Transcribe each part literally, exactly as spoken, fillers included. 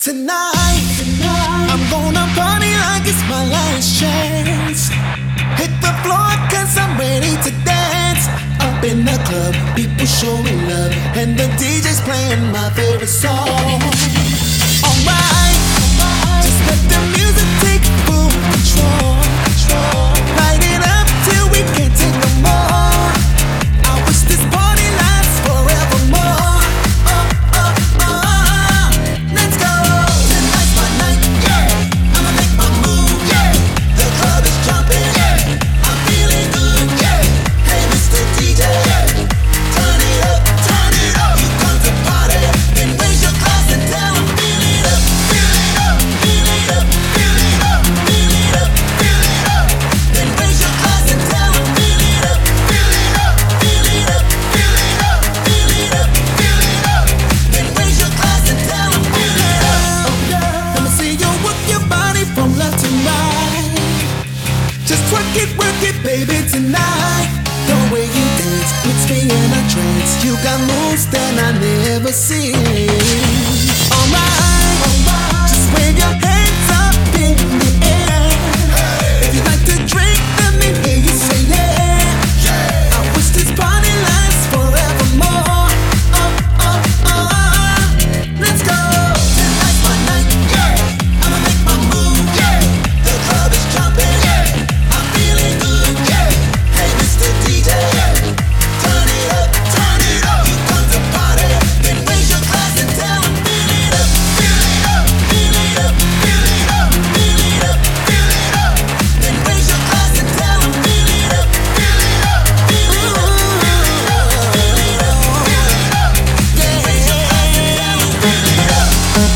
Tonight, I'm gonna party like it's my last chance. Hit the floor cause I'm ready to dance. Up in the club, people showing love, and the D J's playing my favorite song. Alright, just let the music take full control. Light it up till we can't take no more. I wish this party lasts forevermore. Oh, oh, oh, let's go. Tonight's my night, yeah. I'ma make my move, yeah. The club is jumping, yeah. I'm feeling good, yeah. Hey, Mister D J, yeah. Turn it up, turn it up. You come to party, then raise your glass and tell 'em feel it up, feel it up, feel it up, feel it up, feel it up, feel it up. Then raise your glass and tell 'em feel it up, feel it up, feel it up, feel it up, feel it up, feel it up. Then raise your glass and tell 'em feel it up. Let me see you work your body from left to right. Just work it, work it, baby, tonight. The way you dance puts me in a trance. You got moves that I never seen. Alright, just wave your hands up in the air. If you like to drink, let me hear you say yeah. I wish this party lasts forevermore. Oh, oh, oh, let's go. Tonight's my night, yeah. I'ma make my move, yeah. The club is jumping, yeah. I'm feeling good, yeah. Hey, Mister D J, yeah. Turn it up, turn it up. You come to party, then raise your glass and tell 'em feel it up, feel it up, feel it up, feel it up, feel it up, feel it up. Then raise your glass and tell 'em feel it up, feel it up, feel it up, feel it up, feel it up, feel it up. Then raise your glass and tell 'em feel it up.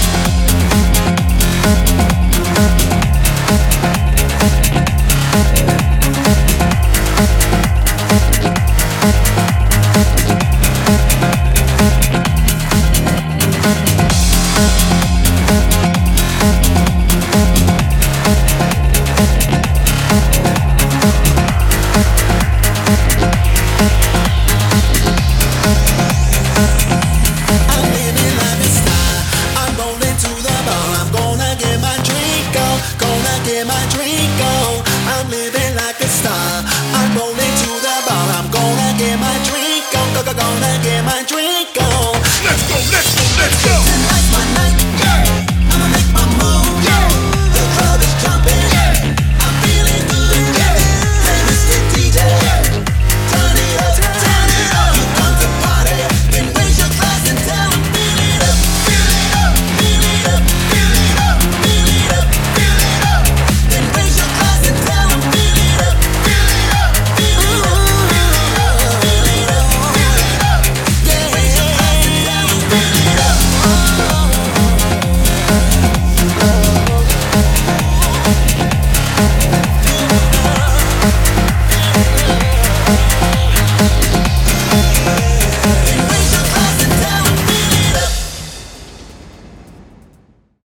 I'm living like a star. I'm rolling to the bar. I'm gonna get my drink on. Gonna get my drink on. I'm living like a star. I'm rolling to the bar. I'm gonna get my drink on. Go, go, gonna get my drink on. Let's go, let's go, let's go. Tonight's